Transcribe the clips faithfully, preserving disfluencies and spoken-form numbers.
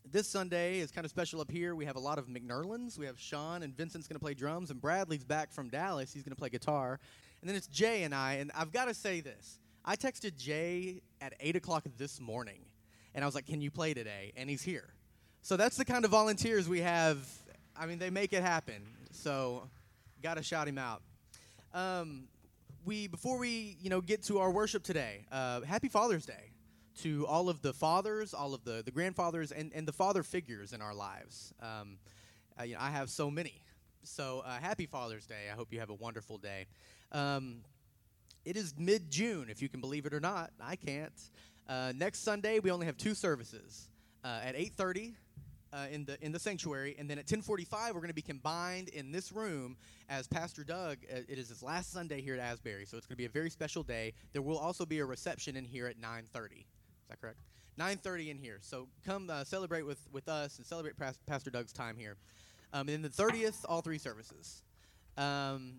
This Sunday is kind of special up here. We have a lot of McNerlins. We have Sean and Vincent's going to play drums, and Bradley's back from Dallas. He's going to play guitar. And then it's Jay and I, and I've got to say this. I texted Jay at eight o'clock this morning, and I was like, can you play today? And he's here. So that's the kind of volunteers we have. I mean, they make it happen. So got to shout him out. Um, we Before we, you know, get to our worship today, uh, happy Father's Day to all of the fathers, all of the, the grandfathers, and, and the father figures in our lives. Um, uh, you know, I have so many. So uh, happy Father's Day. I hope you have a wonderful day. Um, it is mid-June, if you can believe it or not. I can't. Uh, next Sunday, we only have two services. Uh, at eight thirty uh, in the in the sanctuary, and then at ten forty-five, we're going to be combined in this room as Pastor Doug. Uh, it is his last Sunday here at Asbury, so it's going to be a very special day. There will also be a reception in here at nine thirty. Is that correct? nine thirty in here. So come uh, celebrate with, with us and celebrate pas- Pastor Doug's time here. Um, and then the thirtieth, all three services. Um,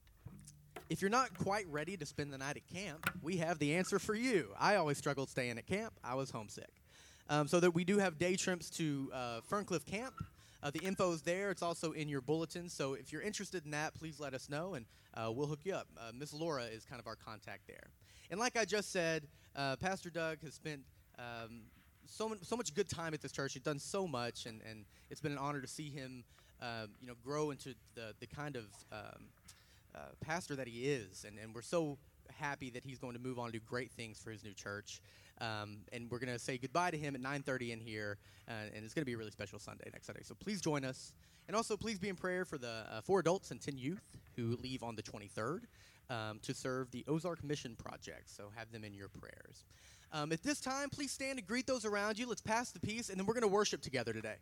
if you're not quite ready to spend the night at camp, we have the answer for you. I always struggled staying at camp. I was homesick. Um, so that we do have day trips to uh, Ferncliff Camp. Uh, the info is there. It's also in your bulletin. So if you're interested in that, please let us know, and uh, we'll hook you up. Uh, Miss Laura is kind of our contact there. And like I just said, uh, Pastor Doug has spent um, so, m- so much good time at this church. He's done so much, and, and it's been an honor to see him um, you know, grow into the, the kind of um, uh, pastor that he is. And, and we're so happy that he's going to move on to do great things for his new church. Um, and we're going to say goodbye to him at nine thirty in here, uh, and it's going to be a really special Sunday next Sunday. So please join us. And also please be in prayer for the uh, four adults and ten youth who leave on the twenty-third um, to serve the Ozark Mission Project. So have them in your prayers. Um, at this time, please stand and greet those around you. Let's pass the peace, and then we're going to worship together today.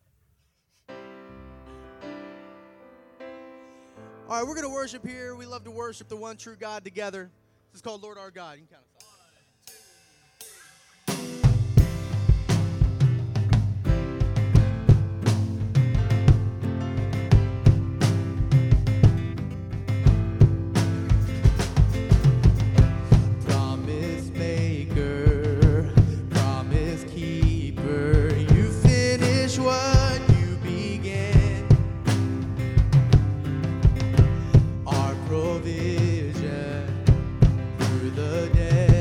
All right, we're going to worship here. We love to worship the one true God together. This is called Lord Our God. You can count us off. Provision through the day.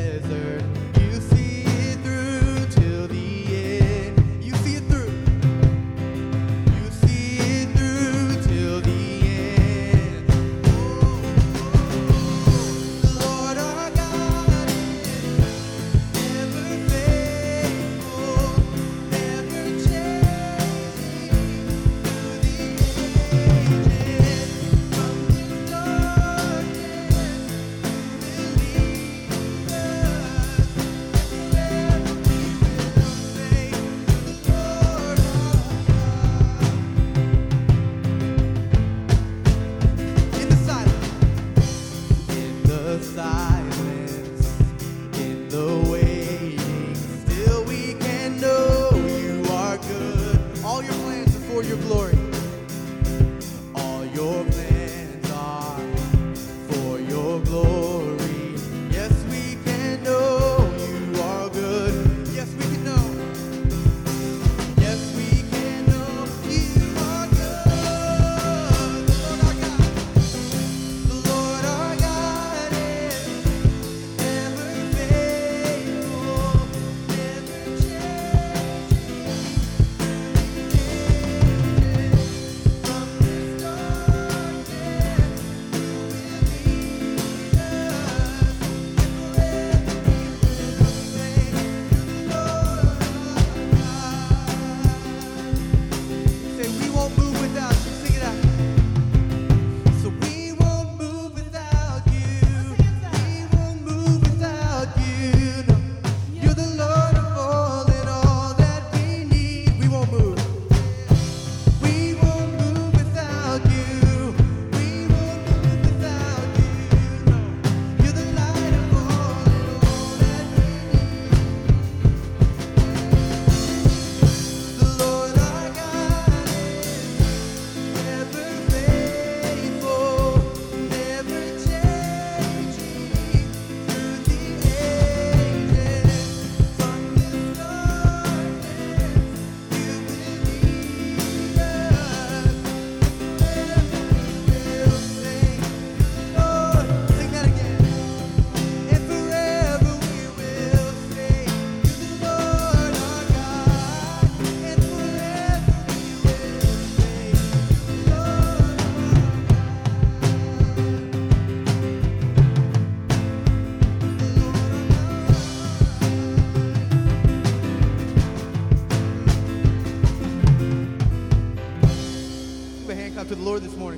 for the Lord this morning?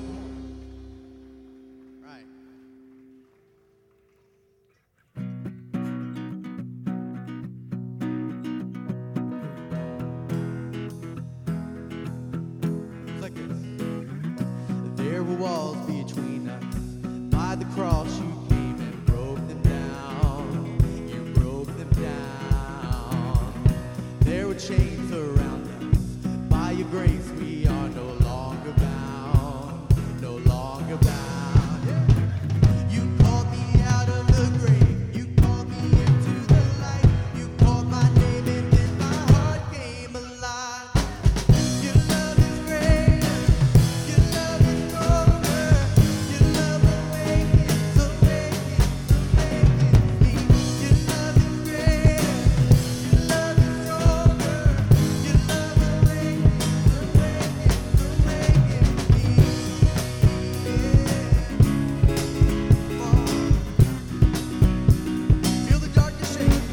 Right. It's like this. There were walls between us. By the cross you came and broke them down. You broke them down. There were chains around us. By your grace we are no longer bound. No longer bound. Yeah. You called me out of the grave. You called me into the light. You called my name and then my heart came alive. Your love is greater. Your love is stronger. Your love awakens, awakens, awakens me. Your love is greater. Your love is stronger. Your love awakens, awakens, awakens me. Feel the darkness shaking.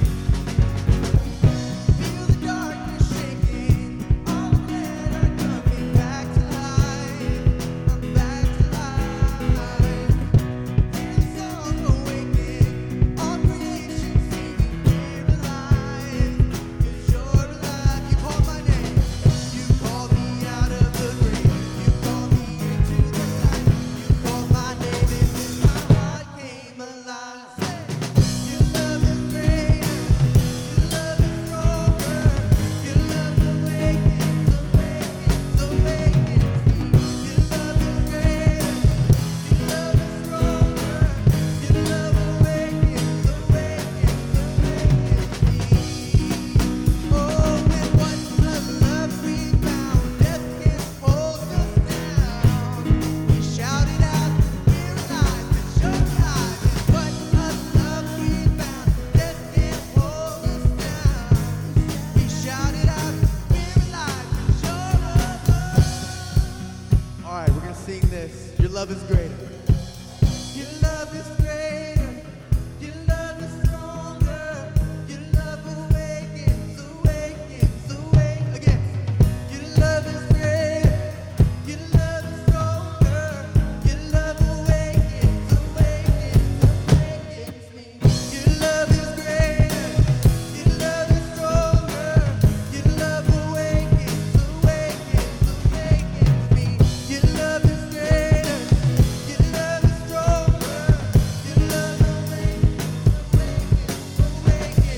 Feel the darkness shaking. All the dead are coming back to life. I'm back to life. Hear the song awaken. All creation singing, we're alive. 'Cause you're alive. You called my name. You called me out of the grave. You called me into the light. You called my name and then my heart came alive. Say, your love is greater. Your love is stronger. Your love awakens, awakens, awakens me. Your love is greater. Your love is stronger. Your love awakens, awakens, awakens me. Oh, with what love we found, death can't hold us down. We shouted out, we're alive, 'cause you're alive. With what love we found, death can't hold us down. We shouted out, we're alive, 'cause you're alive. All right, we're gonna sing this. Your love is greater. Your love is greater. Your love is stronger. Your love awakens, awakens, awakens. Again. Your love is greater. Your love is stronger. Your love awakens, awakens, awakens me. Your love is greater. Your love is stronger. Your love awakens, awakens, awakens me. Your love is greater. Your love is stronger. Your love awakens, awakens,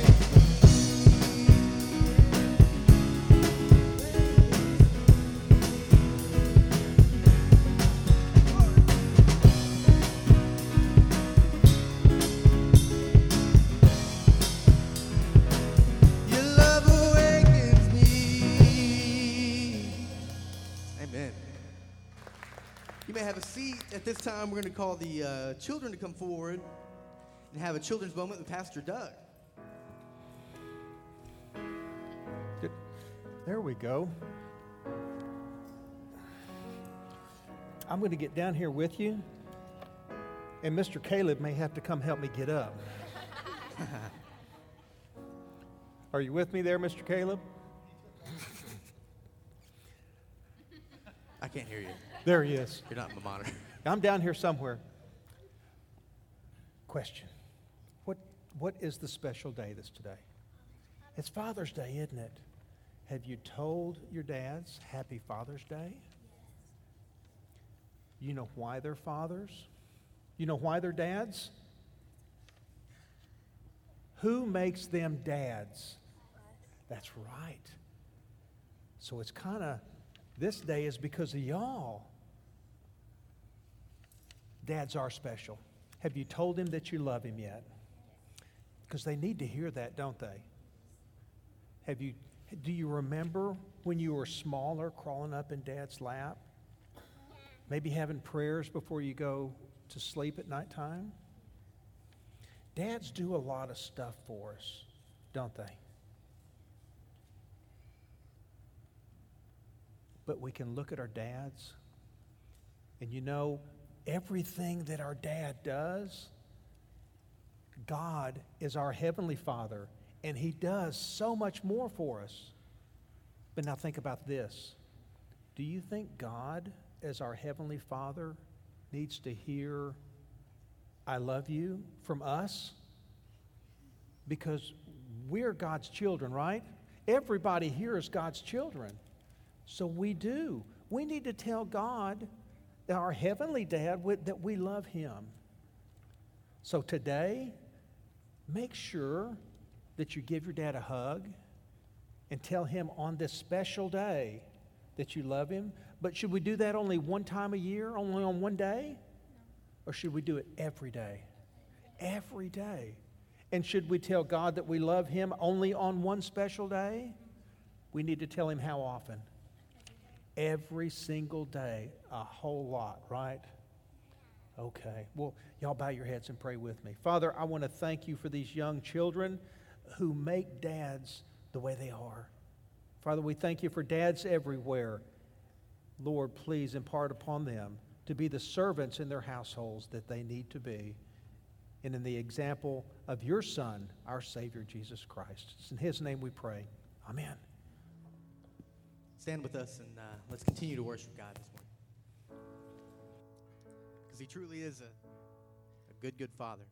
awakens. Your love awakens me. Amen. You may have a seat. At this time, we're going to call the uh, children to come forward and have a children's moment with Pastor Doug. Good. There we go. I'm going to get down here with you, and Mister Caleb may have to come help me get up. Are you with me there, Mister Caleb? I can't hear you. There he is. You're not in the monitor. I'm down here somewhere. Question. What what is the special day that's today? It's Father's Day, isn't it? Have you told your dads Happy Father's Day? You know why they're fathers? You know why they're dads? Who makes them dads? That's right. So it's kind of, this day is because of y'all. Dads are special. Have you told him that you love him yet? Because they need to hear that, don't they? Have you, do you remember when you were smaller crawling up in Dad's lap? Maybe having prayers before you go to sleep at nighttime? Dads do a lot of stuff for us, don't they? But we can look at our dads, and you know, everything that our dad does, God is our Heavenly Father, and He does so much more for us. But now think about this. Do you think God as our Heavenly Father needs to hear, I love you from us? Because we're God's children, right? Everybody here is God's children. So we do. We need to tell God, our Heavenly Dad, that we love Him. So today, make sure that you give your dad a hug and tell him on this special day that you love him. But should we do that only one time a year, only on one day? Or should we do it every day? Every day. And should we tell God that we love Him only on one special day? We need to tell Him how often? Every single day, a whole lot, right? Okay. Well, y'all bow your heads and pray with me. Father, I want to thank you for these young children who make dads the way they are. Father, we thank you for dads everywhere. Lord, please impart upon them to be the servants in their households that they need to be. And in the example of your Son, our Savior, Jesus Christ. It's in His name we pray. Amen. Stand with us and uh, let's continue to worship God this morning. Because He truly is a, a good, good Father.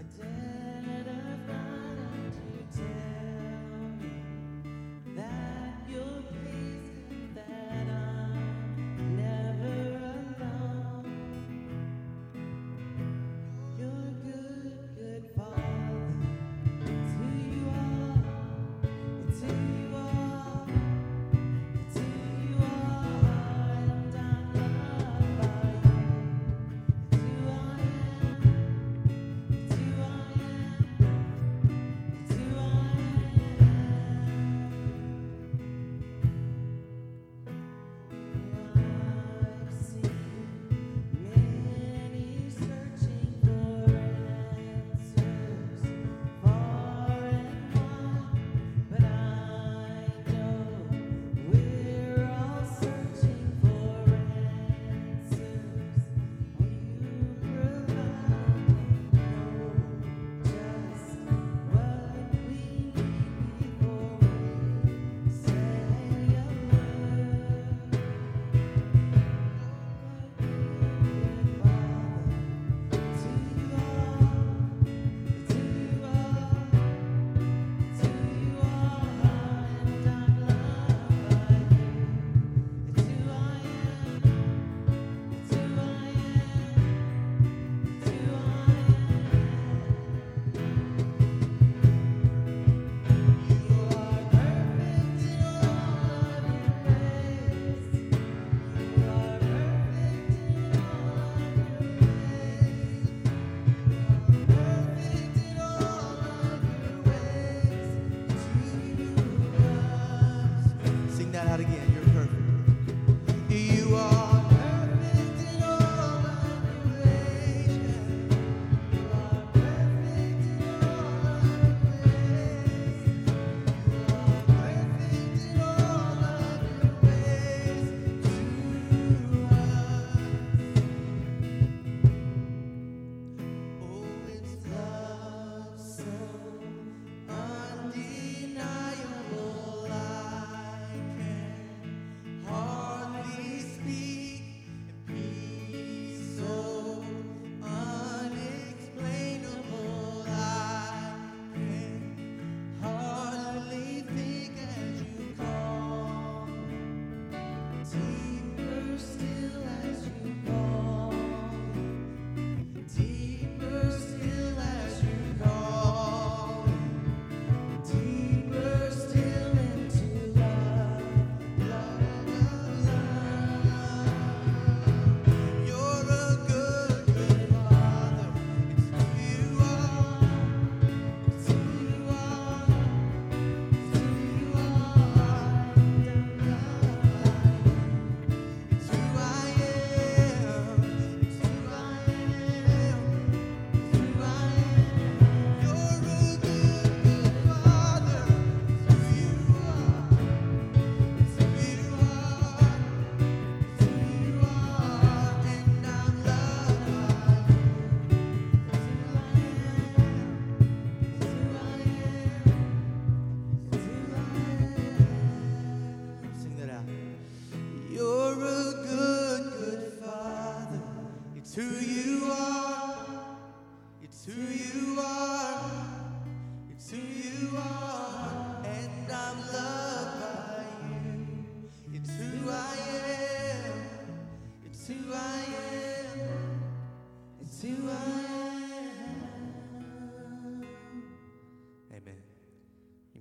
That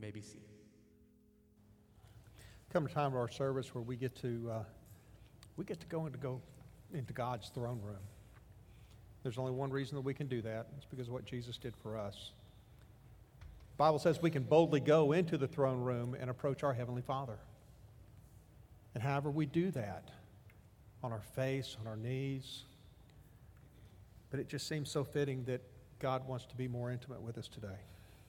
may be seated. Come to time of our service where we get to uh, we get to go into go into God's throne room. There's only one reason that we can do that. It's because of what Jesus did for us. The Bible says we can boldly go into the throne room and approach our Heavenly Father. And however we do that, on our face, on our knees, but it just seems so fitting that God wants to be more intimate with us today.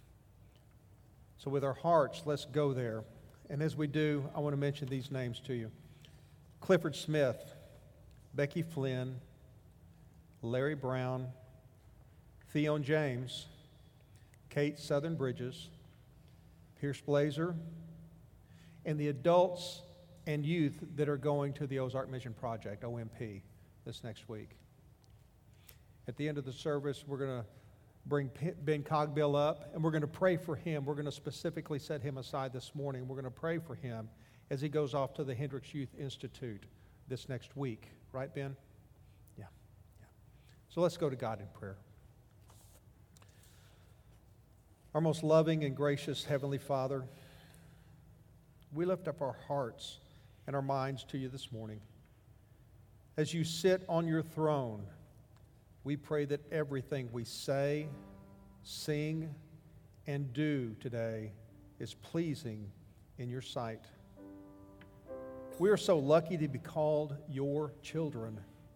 So with our hearts, let's go there. And as we do, I want to mention these names to you. Clifford Smith, Becky Flynn, Larry Brown, Theon James, Kate Southern Bridges, Pierce Blazer, and the adults and youth that are going to the Ozark Mission Project, O M P, this next week. At the end of the service, we're going to bring Ben Cogbill up, and we're going to pray for him. We're going to specifically set him aside this morning. We're going to pray for him as he goes off to the Hendricks Youth Institute this next week. Right, Ben? Yeah. yeah. So let's go to God in prayer. Our most loving and gracious Heavenly Father, we lift up our hearts and our minds to you this morning. As you sit on your throne, we pray that everything we say, sing, and do today is pleasing in your sight. We are so lucky to be called your children.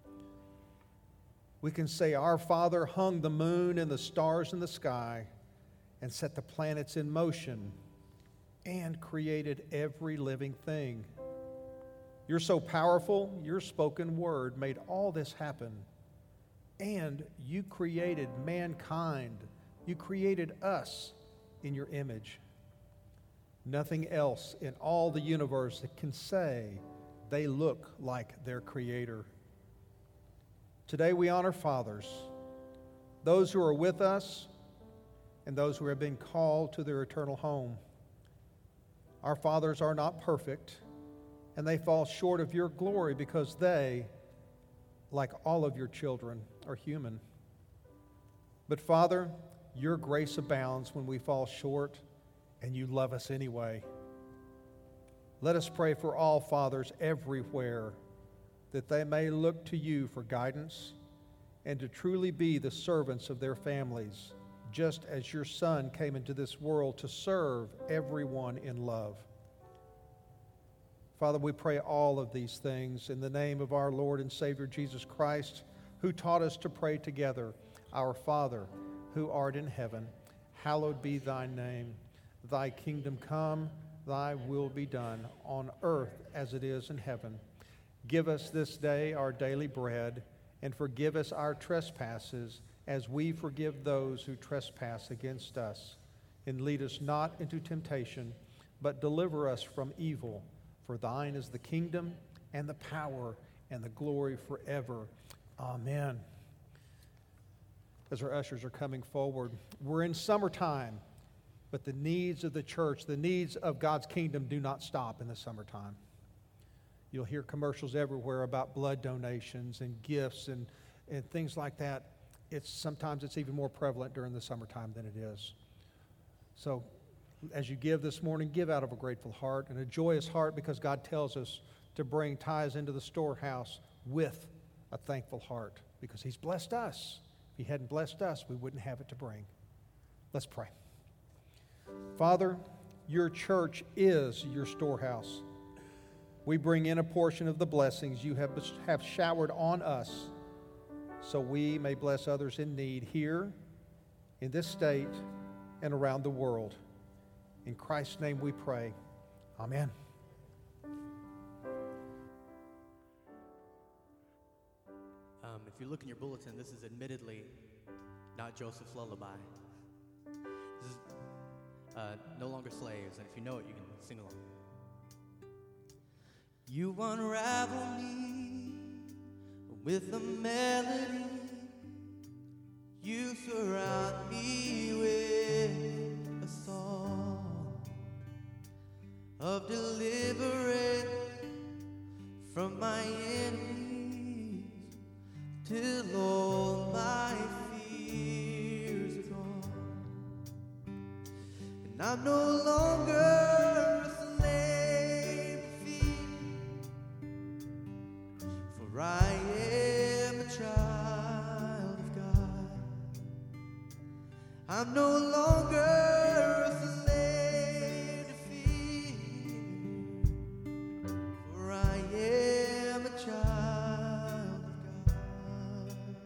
We can say, our Father hung the moon and the stars in the sky and set the planets in motion and created every living thing. You're so powerful, your spoken word made all this happen. And you created mankind. You created us in your image. Nothing else in all the universe that can say they look like their Creator. Today we honor fathers, those who are with us and those who have been called to their eternal home. Our fathers are not perfect, and they fall short of your glory because they, like all of your children, are human. But Father, your grace abounds when we fall short, and you love us anyway. Let us pray for all fathers everywhere, that they may look to you for guidance and to truly be the servants of their families, just as your Son came into this world to serve everyone in love. Father, we pray all of these things in the name of our Lord and Savior Jesus Christ, who taught us to pray together. Our Father, who art in heaven, hallowed be thy name. Thy kingdom come, thy will be done, on earth as it is in heaven. Give us this day our daily bread, and forgive us our trespasses, as we forgive those who trespass against us. And lead us not into temptation, but deliver us from evil. For thine is the kingdom, and the power, and the glory forever. Amen. As our ushers are coming forward, we're in summertime, but the needs of the church, the needs of God's kingdom do not stop in the summertime. You'll hear commercials everywhere about blood donations and gifts and, and things like that. It's sometimes it's even more prevalent during the summertime than it is. So as you give this morning, give out of a grateful heart and a joyous heart, because God tells us to bring tithes into the storehouse with a thankful heart, because he's blessed us. If he hadn't blessed us, we wouldn't have it to bring. Let's pray. Father, your church is your storehouse. We bring in a portion of the blessings you have, have showered on us, so we may bless others in need here, in this state, and around the world. In Christ's name we pray. Amen. Um, if you look in your bulletin, this is admittedly not Joseph's lullaby. This is uh, No Longer Slaves, and if you know it, you can sing along. You unravel me with a melody. You surround me with a song of deliverance from my enemies, till all my fears are gone. And I'm no longer a slave to fear, for I am a child of God. I'm no longer a slave to fear, for I am a child of God.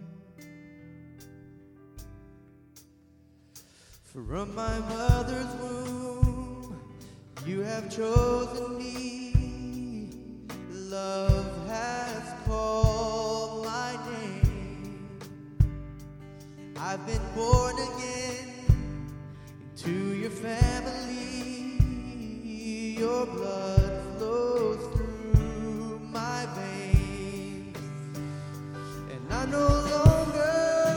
From my mother's womb, you have chosen me. Love has called my name. I've been born again into your family. Your blood flows through my veins, and I no longer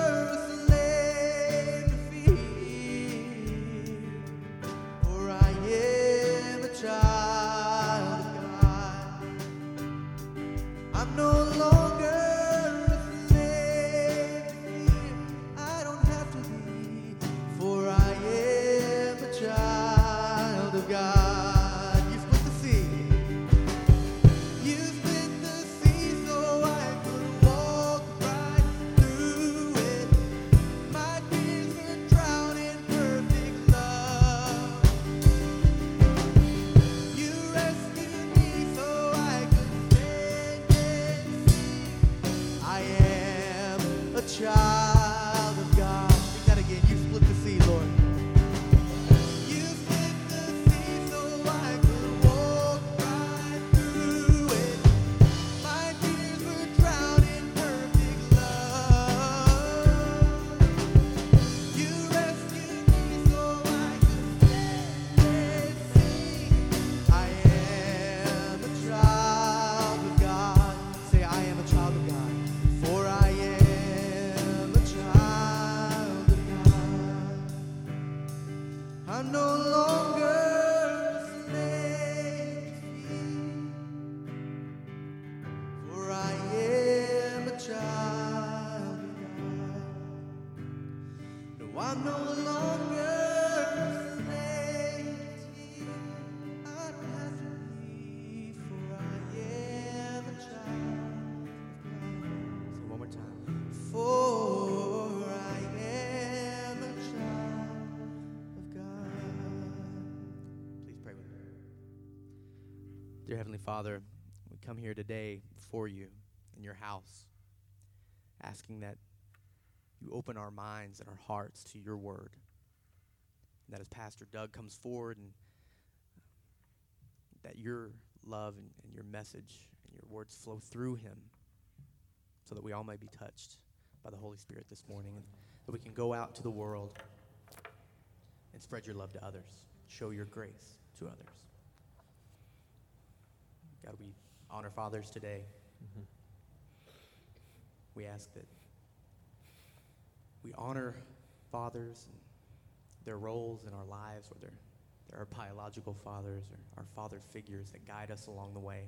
I'm no longer a slave to fear. I don't have to be, for I am a child of God. You split the sea. You split the sea so I could walk right through it. My tears were drowned in perfect love. You rescued me so I could I am a child of God. Sing that again. You split the sea, Lord. You split the sea so I could walk right through it. My tears were drowned in perfect love. You rescued me so I could stand and sing. I am a child of God. Say, I am a child of God. For I am a child of God. I'm no longer a slave to fear, for I am a child of God. No, I'm no longer a slave to fear. I don't have to be, for I am a child of God. One more time. For I am a child of God. Please pray with me. Dear Heavenly Father, we come here today before you in your house, asking that you open our minds and our hearts to your word. And that as Pastor Doug comes forward, and that your love and, and your message and your words flow through him, so that we all may be touched by the Holy Spirit this morning, and that we can go out to the world and spread your love to others, show your grace to others. God, we honor fathers today. Mm-hmm. We ask that we honor fathers and their roles in our lives, whether they're our biological fathers or our father figures that guide us along the way.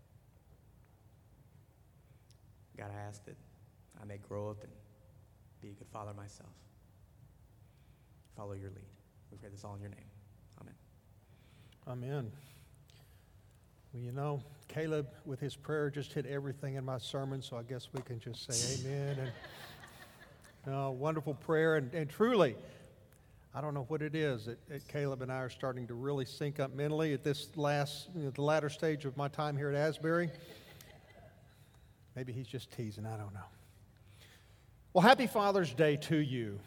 God, I ask that I may grow up and be a good father myself. Follow your lead. We pray this all in your name. Amen. Amen. Well, you know, Caleb, with his prayer, just hit everything in my sermon, so I guess we can just say amen. And uh, wonderful prayer, and, and truly, I don't know what it is that, that Caleb and I are starting to really sync up mentally at this last, you know, the latter stage of my time here at Asbury. Maybe he's just teasing, I don't know. Well, happy Father's Day to you.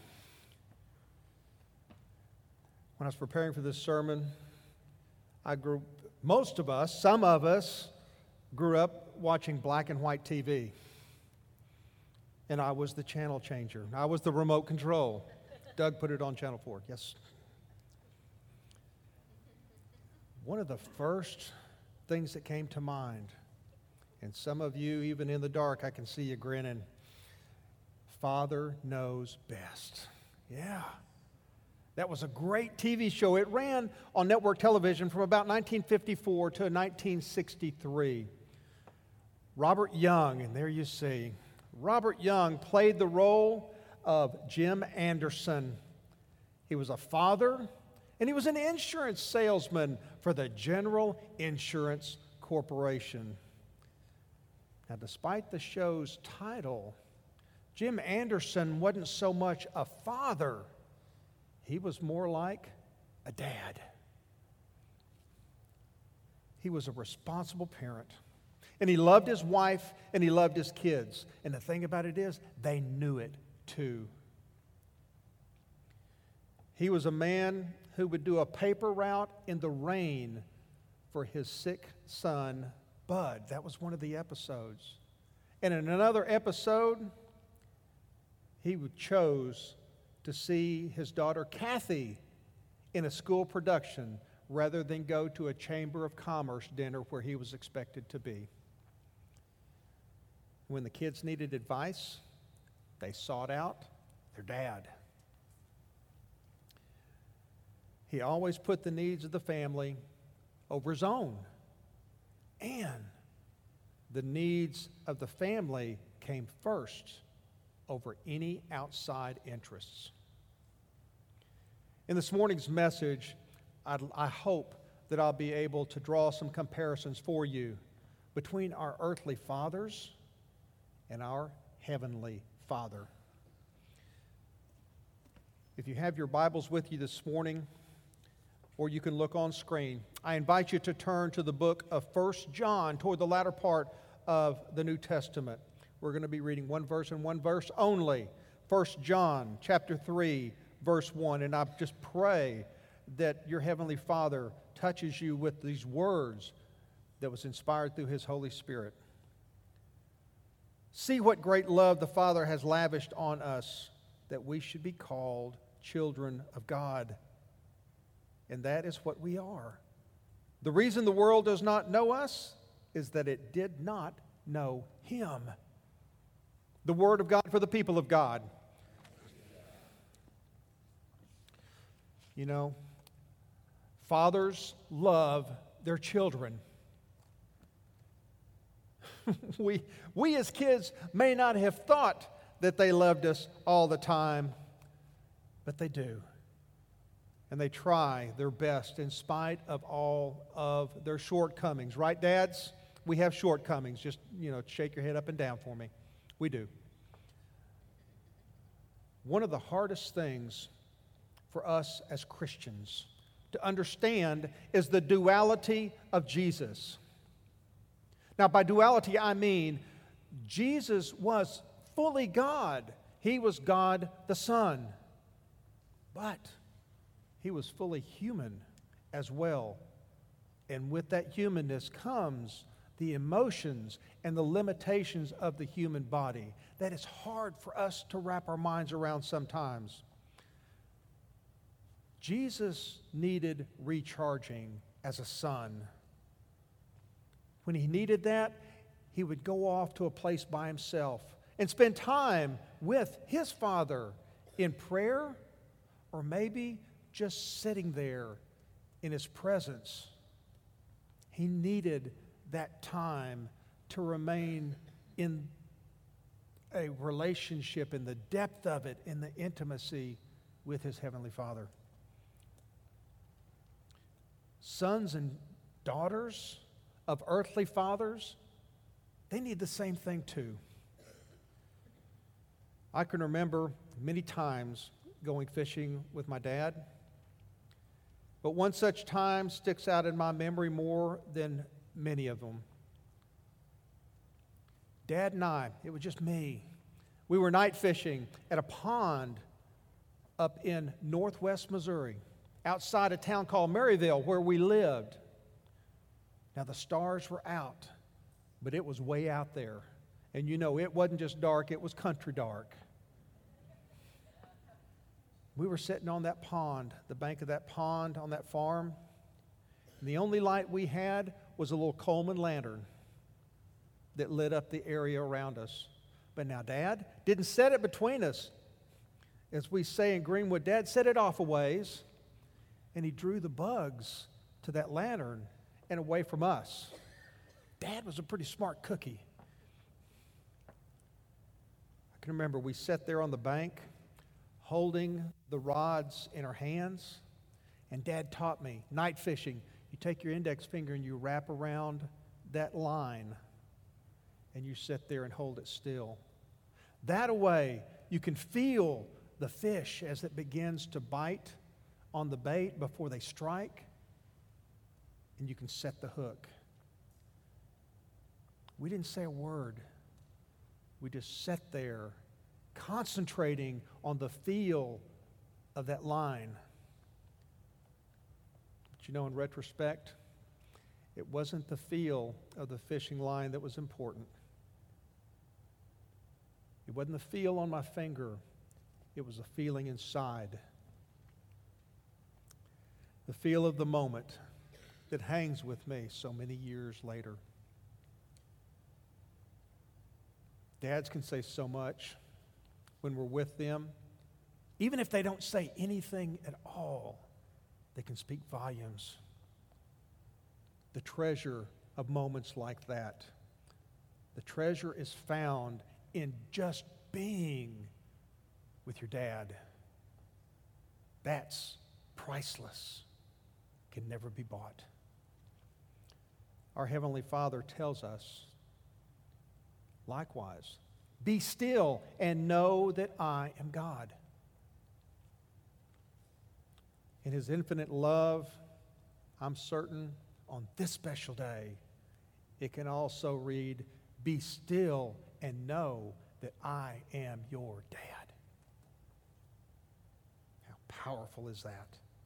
When I was preparing for this sermon, I grew, most of us, some of us, grew up watching black and white T V. And I was the channel changer. I was the remote control. Doug put it on Channel four, yes. One of the first things that came to mind, and some of you, even in the dark, I can see you grinning, Father Knows Best. Yeah. That was a great T V show. It ran on network television from about nineteen fifty-four to nineteen sixty-three. Robert Young, and there you see, Robert Young played the role of Jim Anderson. He was a father And he was an insurance salesman for the General Insurance Corporation. Now, despite the show's title, Jim Anderson wasn't so much a father. He was more like a dad. He was a responsible parent. And he loved his wife and he loved his kids. And the thing about it is, they knew it too. He was a man who would do a paper route in the rain for his sick son, Bud. That was one of the episodes. And in another episode, he chose to see his daughter Kathy in a school production rather than go to a Chamber of Commerce dinner where he was expected to be. When the kids needed advice, they sought out their dad. He always put the needs of the family over his own. And the needs of the family came first over any outside interests. In this morning's message, I'd, I hope that I'll be able to draw some comparisons for you between our earthly fathers and our heavenly Father. If you have your Bibles with you this morning, or you can look on screen, I invite you to turn to the book of First John, toward the latter part of the New Testament. We're going to be reading one verse and one verse only. First John chapter three, verse one. And I just pray that your Heavenly Father touches you with these words that was inspired through His Holy Spirit. See what great love the Father has lavished on us, that we should be called children of God. And that is what we are. The reason the world does not know us is that it did not know Him. The Word of God for the people of God. You know, fathers love their children. we, we as kids may not have thought that they loved us all the time, but they do. And they try their best in spite of all of their shortcomings. Right, dads? We have shortcomings. Just, you know, shake your head up and down for me. We do. One of the hardest things for us as Christians to understand is the duality of Jesus. Now, by duality, I mean Jesus was fully God. He was God the Son. But He was fully human as well. And with that humanness comes the emotions and the limitations of the human body. That is hard for us to wrap our minds around sometimes. Jesus needed recharging as a son. When he needed that, he would go off to a place by himself and spend time with his Father in prayer, or maybe just sitting there in His presence. He needed that time to remain in a relationship, in the depth of it, in the intimacy with His Heavenly Father. Sons and daughters of earthly fathers, they need the same thing too. I can remember many times going fishing with my dad. But one such time sticks out in my memory more than many of them. Dad and I, it was just me. We were night fishing at a pond up in northwest Missouri, outside a town called Maryville, where we lived. Now, the stars were out, but it was way out there. And you know, it wasn't just dark, it was country dark. We were sitting on that pond, the bank of that pond on that farm. And the only light we had was a little Coleman lantern that lit up the area around us. But now Dad didn't set it between us. As we say in Greenwood, Dad set it off a ways, and he drew the bugs to that lantern and away from us. Dad was a pretty smart cookie. I can remember we sat there on the bank, holding the rods in our hands, And Dad taught me, night fishing, you take your index finger and you wrap around that line and you sit there and hold it still. That way, you can feel the fish as it begins to bite on the bait before they strike, and you can set the hook. We didn't say a word. We just sat there concentrating on the feel of that line. But you know, in retrospect, it wasn't the feel of the fishing line that was important. It wasn't the feel on my finger. It was the feeling inside. The feel of the moment that hangs with me so many years later. Dads can say so much when we're with them. Even if they don't say anything at all, they can speak volumes. The treasure of moments like that. The treasure is found in just being with your dad. That's priceless. Can never be bought. Our Heavenly Father tells us, likewise, be still and know that I am God. In His infinite love, I'm certain on this special day, it can also read, be still and know that I am your dad. How powerful is that?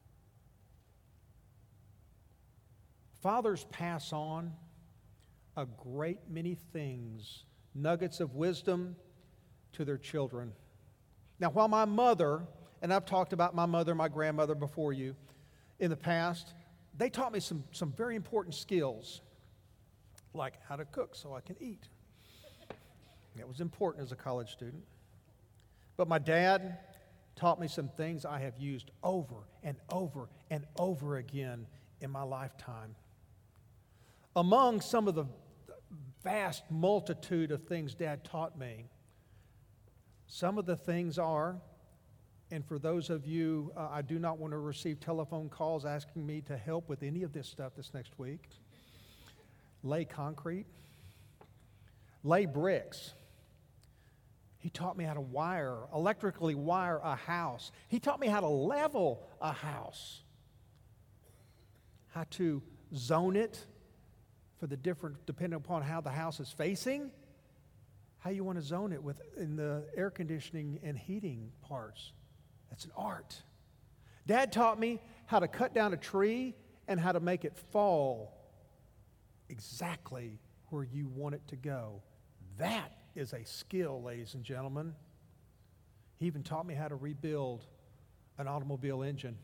Fathers pass on a great many things, nuggets of wisdom to their children. Now, while my mother, and I've talked about my mother and my grandmother before you in the past, they taught me some, some very important skills, like how to cook so I can eat. That was important as a college student. But my dad taught me some things I have used over and over and over again in my lifetime. Among some of the vast multitude of things Dad taught me, some of the things are, and for those of you, uh, I do not want to receive telephone calls asking me to help with any of this stuff this next week. Lay concrete, lay bricks. He taught me how to wire, electrically wire a house. He taught me how to level a house, how to zone it for the different, depending upon how the house is facing, how you want to zone it with in the air conditioning and heating parts. That's an art. Dad taught me how to cut down a tree and how to make it fall exactly where you want it to go. That is a skill, ladies and gentlemen. He even taught me how to rebuild an automobile engine.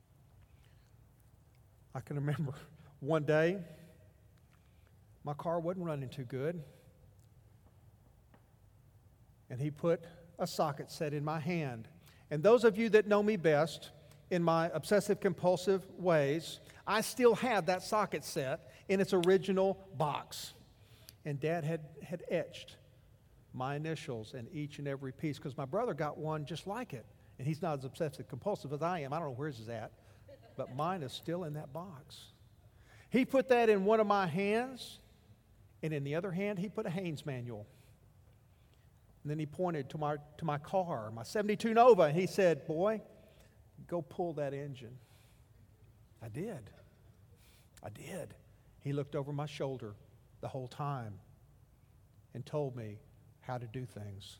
I can remember one day, my car wasn't running too good, and he put a socket set in my hand. And those of you that know me best, in my obsessive-compulsive ways, I still have that socket set in its original box. And Dad had, had etched my initials in each and every piece, because my brother got one just like it. And he's not as obsessive-compulsive as I am. I don't know where his is at, but mine is still in that box. He put that in one of my hands, and in the other hand, he put a Haynes manual. And then he pointed to my, to my car, my seventy-two Nova, and he said, boy, go pull that engine. I did. I did. He looked over my shoulder the whole time and told me how to do things.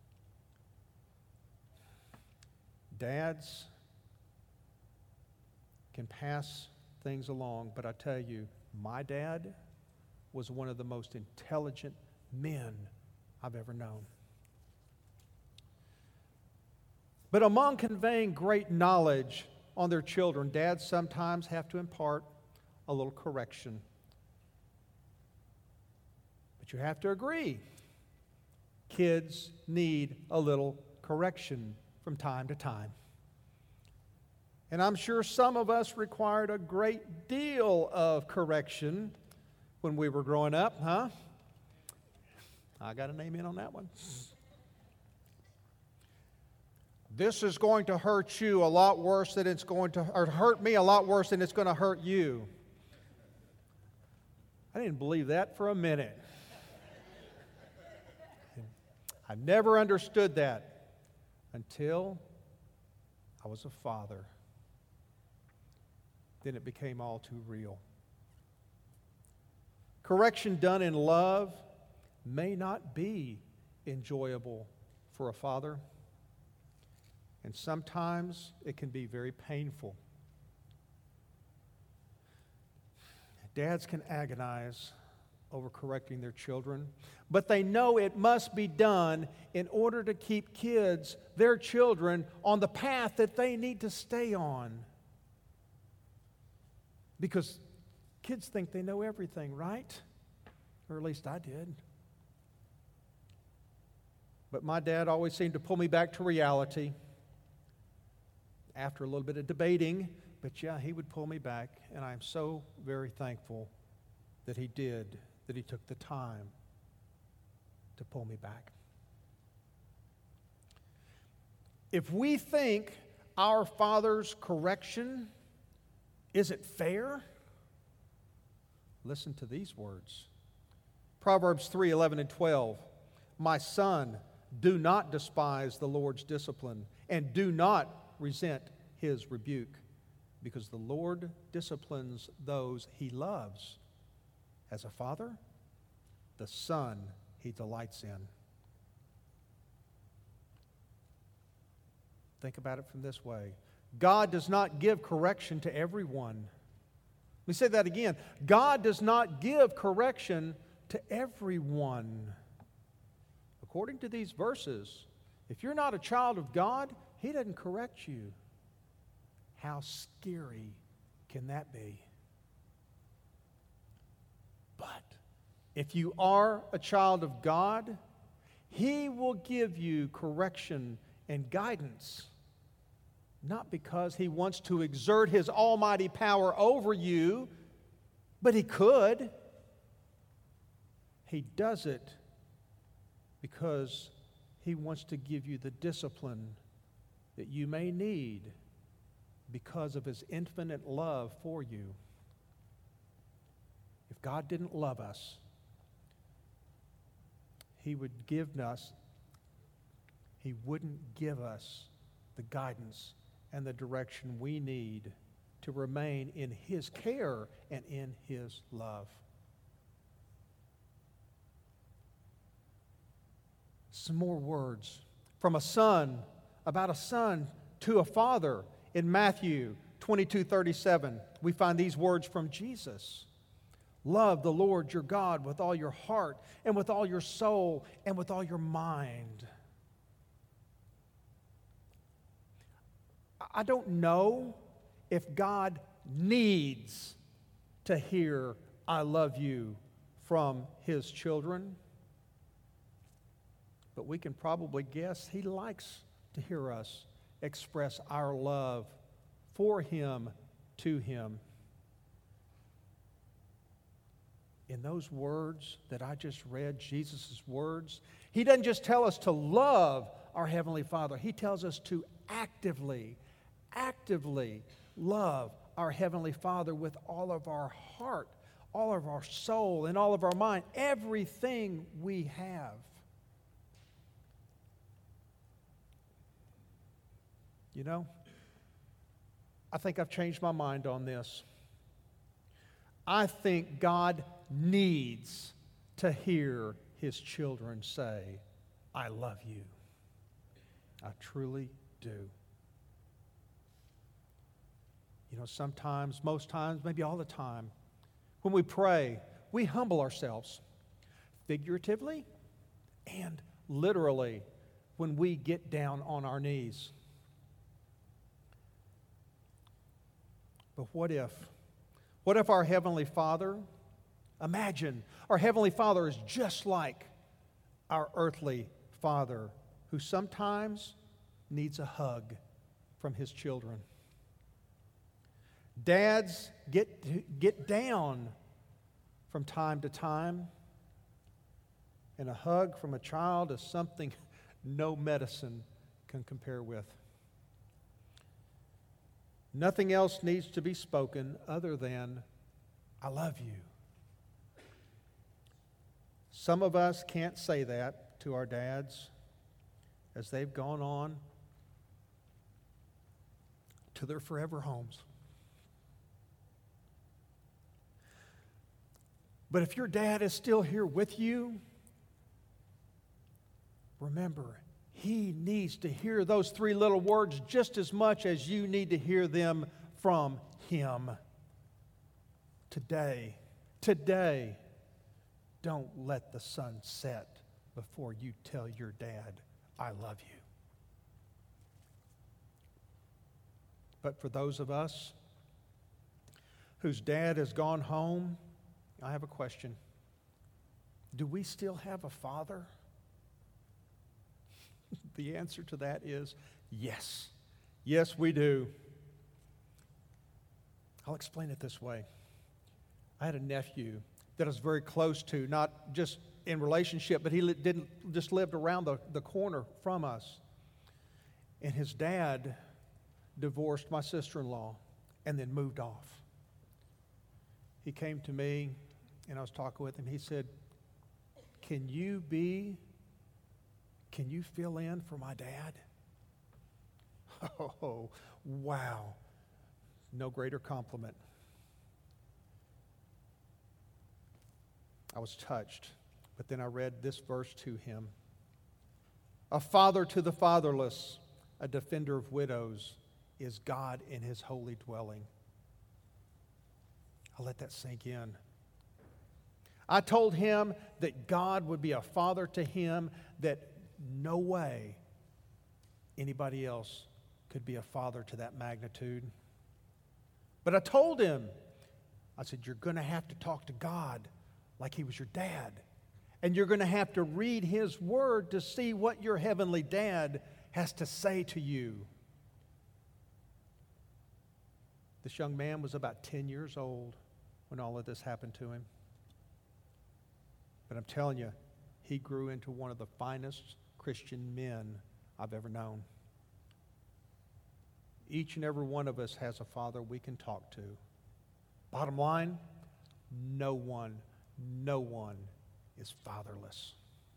Dads can pass things along, but I tell you, my dad was one of the most intelligent men I've ever known. But among conveying great knowledge on their children, dads sometimes have to impart a little correction. But you have to agree, kids need a little correction from time to time. And I'm sure some of us required a great deal of correction when we were growing up, huh? I got an amen on that one. this is going to hurt you a lot worse than it's going to, or hurt me a lot worse than it's going to hurt you. I didn't believe that for a minute. I never understood that until I was a father. Then it became all too real. Correction done in love may not be enjoyable for a father, and sometimes it can be very painful. Dads can agonize over correcting their children, but they know it must be done in order to keep kids, their children, on the path that they need to stay on. Because kids think they know everything, right? Or at least I did. But my dad always seemed to pull me back to reality after a little bit of debating. But yeah, he would pull me back, and I'm so very thankful that he did, that he took the time to pull me back. If we think our Father's correction isn't fair, listen to these words. Proverbs three, eleven and twelve. My son, do not despise the Lord's discipline, and do not resent his rebuke, because the Lord disciplines those he loves. As a father, the son he delights in. Think about it from this way. God does not give correction to everyone. Let me say that again. God does not give correction to everyone. According to these verses, if you're not a child of God, He doesn't correct you. How scary can that be? But if you are a child of God, He will give you correction and guidance, not because He wants to exert His almighty power over you, but He could. He does it because He wants to give you the discipline that you may need because of His infinite love for you. If God didn't love us, He would give us, He wouldn't give us the guidance and the direction we need to remain in His care and in His love. Some more words from a son, about a son to a father. In Matthew twenty-two thirty-seven, we find these words from Jesus. Love the Lord your God with all your heart and with all your soul and with all your mind. I don't know if God needs to hear I love you from His children, but we can probably guess He likes to hear us express our love for Him to Him. In those words that I just read, Jesus' words, He doesn't just tell us to love our Heavenly Father. He tells us to actively, actively love our Heavenly Father with all of our heart, all of our soul, and all of our mind, everything we have. You know, I think I've changed my mind on this. I think God needs to hear His children say, I love you. I truly do. You know, sometimes, most times, maybe all the time, when we pray, we humble ourselves, figuratively and literally, when we get down on our knees. But what if? What if our Heavenly Father, imagine our Heavenly Father is just like our earthly father who sometimes needs a hug from his children. Dads get, get down from time to time, and a hug from a child is something no medicine can compare with. Nothing else needs to be spoken other than, I love you. Some of us can't say that to our dads as they've gone on to their forever homes. But if your dad is still here with you, remember, he needs to hear those three little words just as much as you need to hear them from him. Today, today, don't let the sun set before you tell your dad, I love you. But for those of us whose dad has gone home, I have a question. Do we still have a father? The answer to that is yes. Yes, we do. I'll explain it this way. I had a nephew that I was very close to, not just in relationship, but he li- didn't just lived around the, the corner from us. And his dad divorced my sister-in-law and then moved off. He came to me, and I was talking with him. He said, can you be, can you fill in for my dad? Oh, wow. No greater compliment. I was touched, but then I read this verse to him. A father to the fatherless, a defender of widows, is God in his holy dwelling. I'll let that sink in. I told him that God would be a father to him, that no way anybody else could be a father to that magnitude. But I told him, I said, you're going to have to talk to God like he was your dad. And you're going to have to read his word to see what your heavenly dad has to say to you. This young man was about ten years old when all of this happened to him. But I'm telling you, he grew into one of the finest Christian men I've ever known. Each and every one of us has a father we can talk to. Bottom line, no one, no one is fatherless.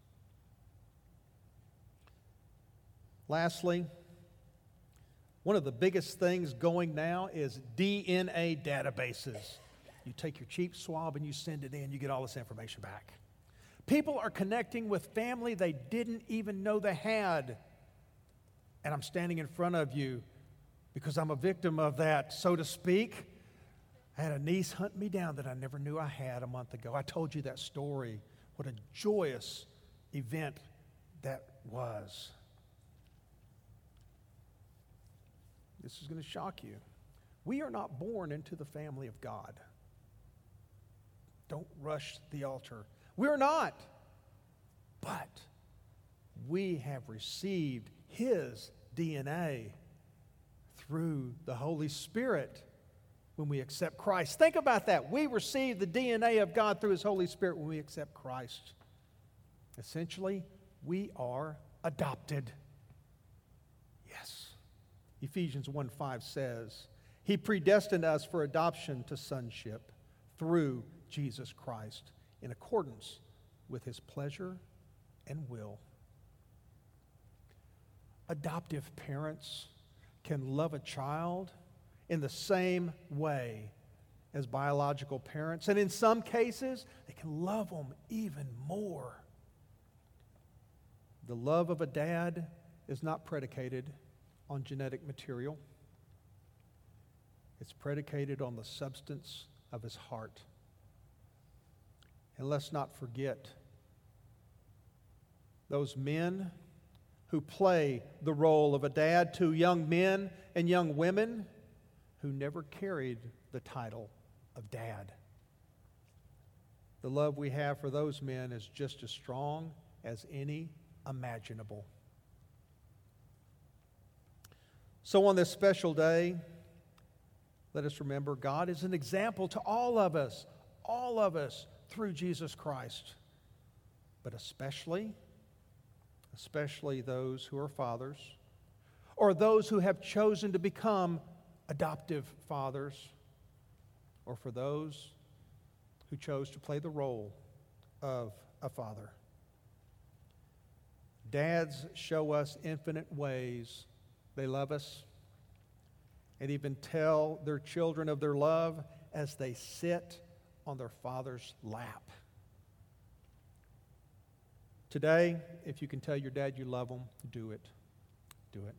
Lastly, one of the biggest things going now is D N A databases. You take your cheap swab and you send it in, you get all this information back. People are connecting with family they didn't even know they had. And I'm standing in front of you because I'm a victim of that, so to speak. I had a niece hunt me down that I never knew I had a month ago. I told you that story. What a joyous event that was. This is going to shock you. We are not born into the family of God. Don't rush the altar. We're not. But we have received his D N A through the Holy Spirit when we accept Christ. Think about that. We receive the D N A of God through his Holy Spirit when we accept Christ. Essentially, we are adopted. Yes. Ephesians one five says, he predestined us for adoption to sonship through Jesus Christ in accordance with his pleasure and will. Adoptive parents can love a child in the same way as biological parents, and in some cases, they can love them even more. The love of a dad is not predicated on genetic material. It's predicated on the substance of his heart. And let's not forget those men who play the role of a dad to young men and young women who never carried the title of dad. The love we have for those men is just as strong as any imaginable. So on this special day, let us remember God is an example to all of us, all of us through Jesus Christ, but especially, especially those who are fathers or those who have chosen to become adoptive fathers, or for those who chose to play the role of a father. Dads show us infinite ways they love us and even tell their children of their love as they sit on their father's lap. Today, if you can tell your dad you love him, do it. Do it.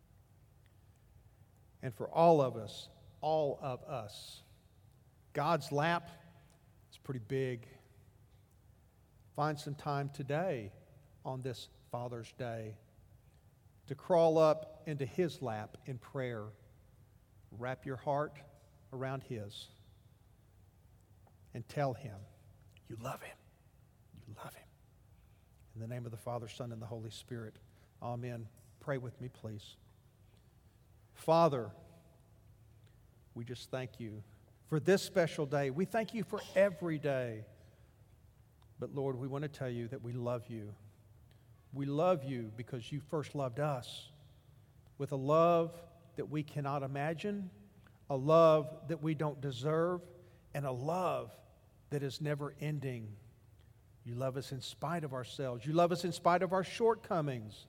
And for all of us, all of us, God's lap is pretty big. Find some time today on this Father's Day to crawl up into His lap in prayer. Wrap your heart around His and tell Him you love Him. You love Him. In the name of the Father, Son, and the Holy Spirit. Amen. Pray with me, please. Father, we just thank you for this special day. We thank you for every day. But Lord, we want to tell you that we love you. We love you because you first loved us with a love that we cannot imagine, a love that we don't deserve, and a love that is never ending. You love us in spite of ourselves. You love us in spite of our shortcomings.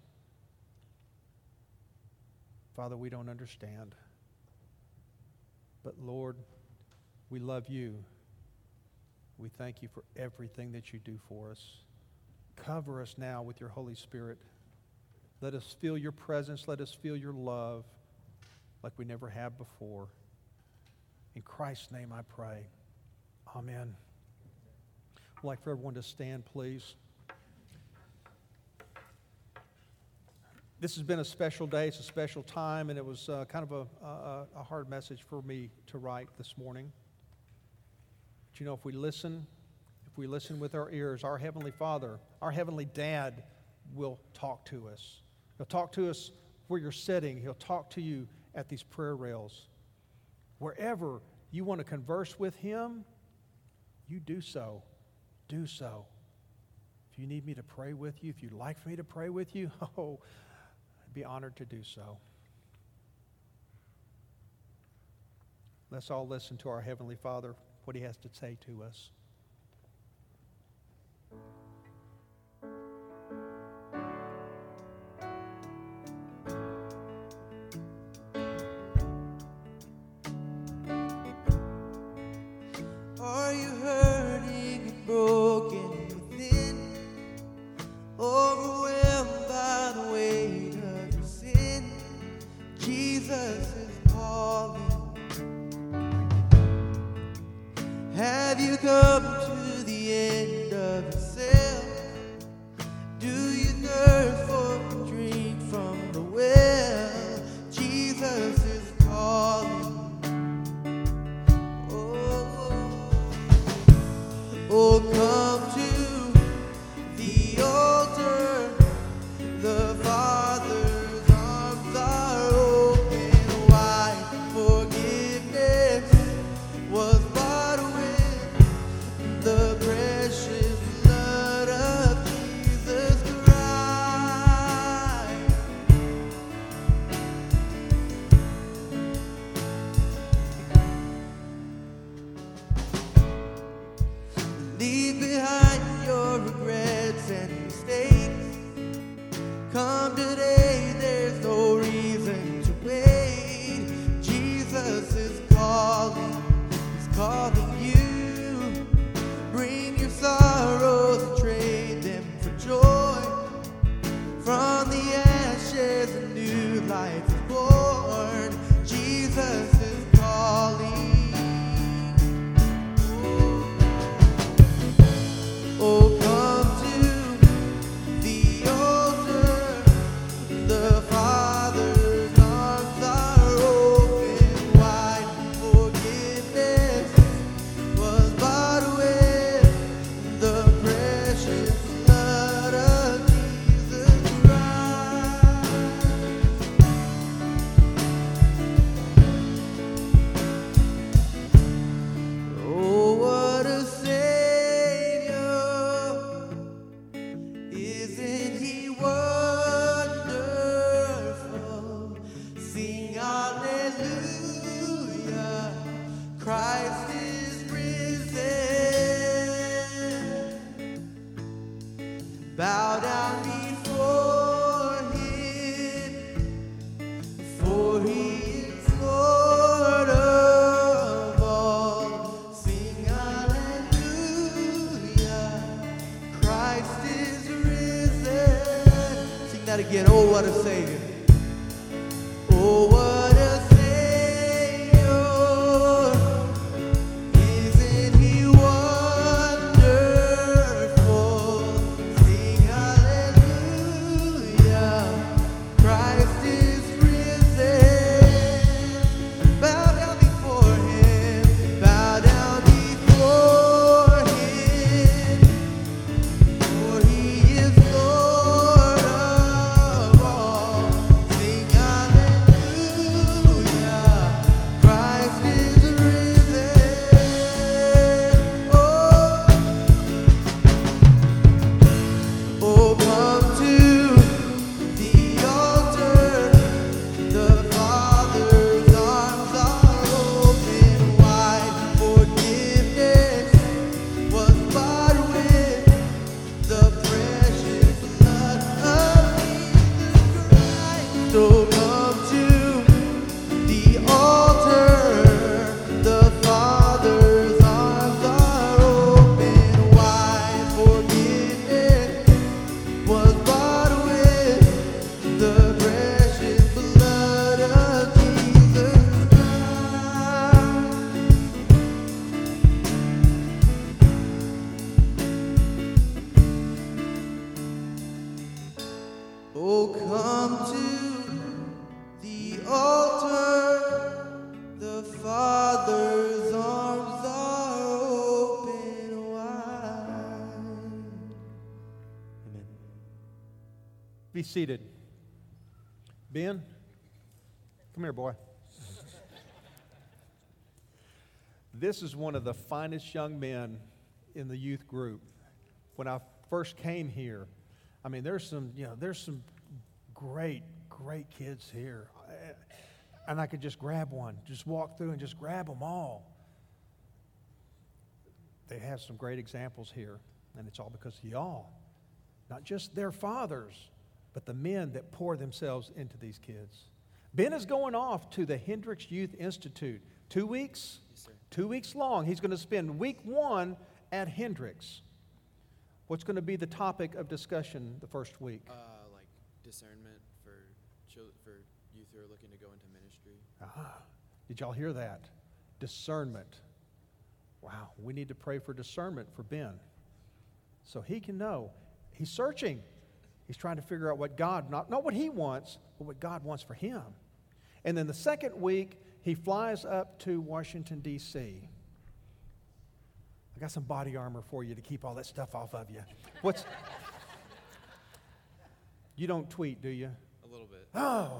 Father, we don't understand. But Lord, we love you. We thank you for everything that you do for us. Cover us now with your Holy Spirit. Let us feel your presence. Let us feel your love like we never have before. In Christ's name I pray. Amen. I'd like for everyone to stand, please. This has been a special day. It's a special time, and it was uh, kind of a, a, a hard message for me to write this morning. But you know, if we listen, if we listen with our ears, our Heavenly Father, our Heavenly Dad will talk to us. He'll talk to us where you're sitting. He'll talk to you at these prayer rails. Wherever you want to converse with Him, you do so. Do so. If you need me to pray with you, if you'd like for me to pray with you, oh, I'd be honored to do so. Let's all listen to our Heavenly Father, what He has to say to us. Are you hurting and broken within? Overwhelmed by the weight of your sin? Jesus is calling. Have you come to the end of yourself? Do you thirst for a drink from the well? Jesus is calling. Oh, come to the altar. The Father's arms are open wide. Forgiveness was bought with the precious blood of Jesus Christ. Leave behind your regrets and mistakes. Come today, there's no reason to wait. Jesus is calling, He's calling you. Bring your sorrows and trade them for joy. From the ashes a new life is born. Jesus is calling. Oh, come to the altar. The Father's arms are open wide. Forgiveness was bought with the precious blood of Jesus Christ. Oh, what a Savior! Isn't He wonderful? Sing hallelujah. what a Savior. Oh, what a Savior. Isn't He wonderful? Sing hallelujah. Christ is risen. Bow down before Him. Bow down before Him. For He is Lord of all. Sing hallelujah. Christ is risen. Oh, oh, come to the altar. The Father's arms are open wide. Forgiveness was bought with the precious blood of Jesus Christ. So come to the altar. The Father's arms are open wide. Forgiveness was bought with the precious blood of Jesus Christ. Oh, come to the altar. The Father's arms are open wide. Amen. Be seated. Ben, come here, boy. This is one of the finest young men in the youth group. When I first came here, I mean, there's some, you know, there's some great, great kids here. And I could just grab one, just walk through and just grab them all. They have some great examples here, and it's all because of y'all. Not just their fathers, but the men that pour themselves into these kids. Ben is going off to the Hendricks Youth Institute. Two weeks? Yes, sir. Two weeks long. He's going to spend week one at Hendricks. What's going to be the topic of discussion the first week? Uh, like discernment for chil- for youth who are looking to go into ministry. Ah, did y'all hear that? Discernment. Wow, we need to pray for discernment for Ben. So he can know. He's searching. He's trying to figure out what God, not, not what he wants, but what God wants for him. And then the second week, he flies up to Washington, D C I got some body armor for you to keep all that stuff off of you. What's... You don't tweet, do you? A little bit. Oh.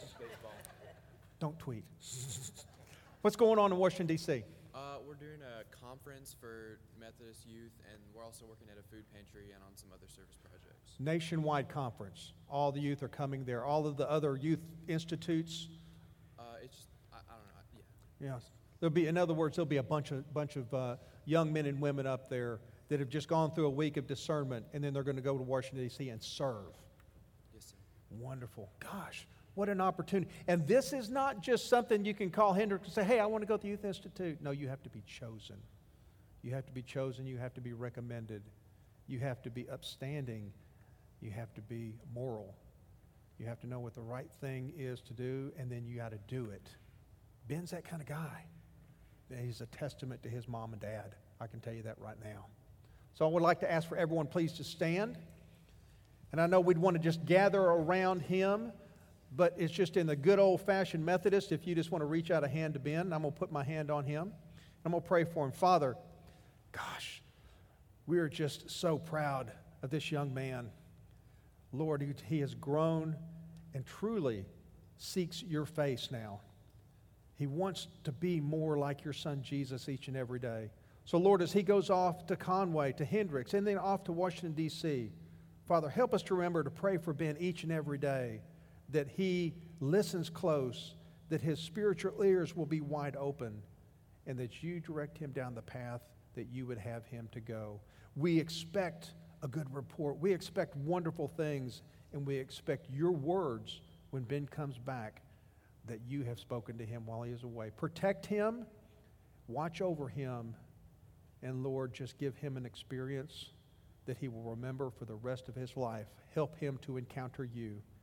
Don't tweet. What's going on in Washington, D C? Uh, we're doing a conference for Methodist youth, and we're also working at a food pantry and on some other service projects. Nationwide conference. All the youth are coming there. All of the other youth institutes. Uh, it's just, I, I don't know. Yeah. Yes. There'll be, in other words, there'll be a bunch of bunch of uh, young men and women up there that have just gone through a week of discernment, and then they're going to go to Washington, D C and serve. Yes, sir. Wonderful. Gosh, what an opportunity. And this is not just something you can call Hendricks and say, hey, I want to go to the Youth Institute. No, you have to be chosen. You have to be chosen. You have to be recommended. You have to be upstanding. You have to be moral. You have to know what the right thing is to do, and then you got to do it. Ben's that kind of guy. He's a testament to his mom and dad. I can tell you that right now. So I would like to ask for everyone please to stand. And I know we'd want to just gather around him, but it's just in the good old-fashioned Methodist. If you just want to reach out a hand to Ben, I'm going to put my hand on him. I'm going to pray for him. Father, gosh, we are just so proud of this young man. Lord, he- he has grown and truly seeks your face now. He wants to be more like your son Jesus each and every day. So, Lord, as he goes off to Conway, to Hendricks, and then off to Washington, D C, Father, help us to remember to pray for Ben each and every day, that he listens close, that his spiritual ears will be wide open, and that you direct him down the path that you would have him to go. We expect a good report. We expect wonderful things, and we expect your words when Ben comes back that you have spoken to him while he is away. Protect him, watch over him, and Lord, just give him an experience that he will remember for the rest of his life. Help him to encounter you.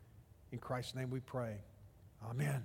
In Christ's name we pray. Amen.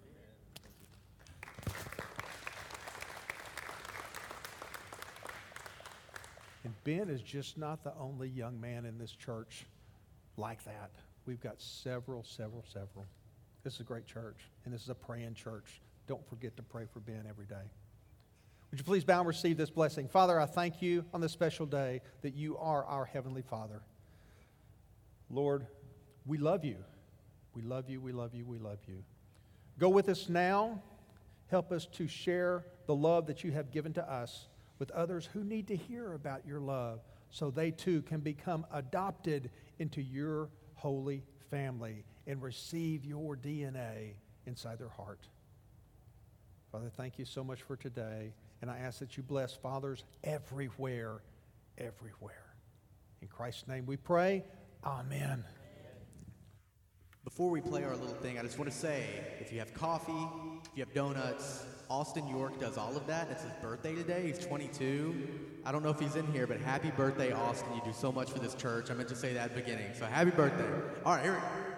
And Ben is just not the only young man in this church like that. We've got several, several, several. This is a great church, and this is a praying church. Don't forget to pray for Ben every day. Would you please bow and receive this blessing? Father, I thank you on this special day that you are our Heavenly Father. Lord, we love you. We love you, we love you, we love you. Go with us now. Help us to share the love that you have given to us with others who need to hear about your love so they too can become adopted into your holy family and receive your D N A inside their heart. Father, thank you so much for today. And I ask that you bless fathers everywhere, everywhere. In Christ's name we pray. Amen. Before we play our little thing, I just want to say, if you have coffee, if you have donuts, Austin York does all of that. It's his birthday today. He's twenty-two. I don't know if he's in here, but happy birthday, Austin. You do so much for this church. I meant to say that at the beginning. So happy birthday. All right, here we go.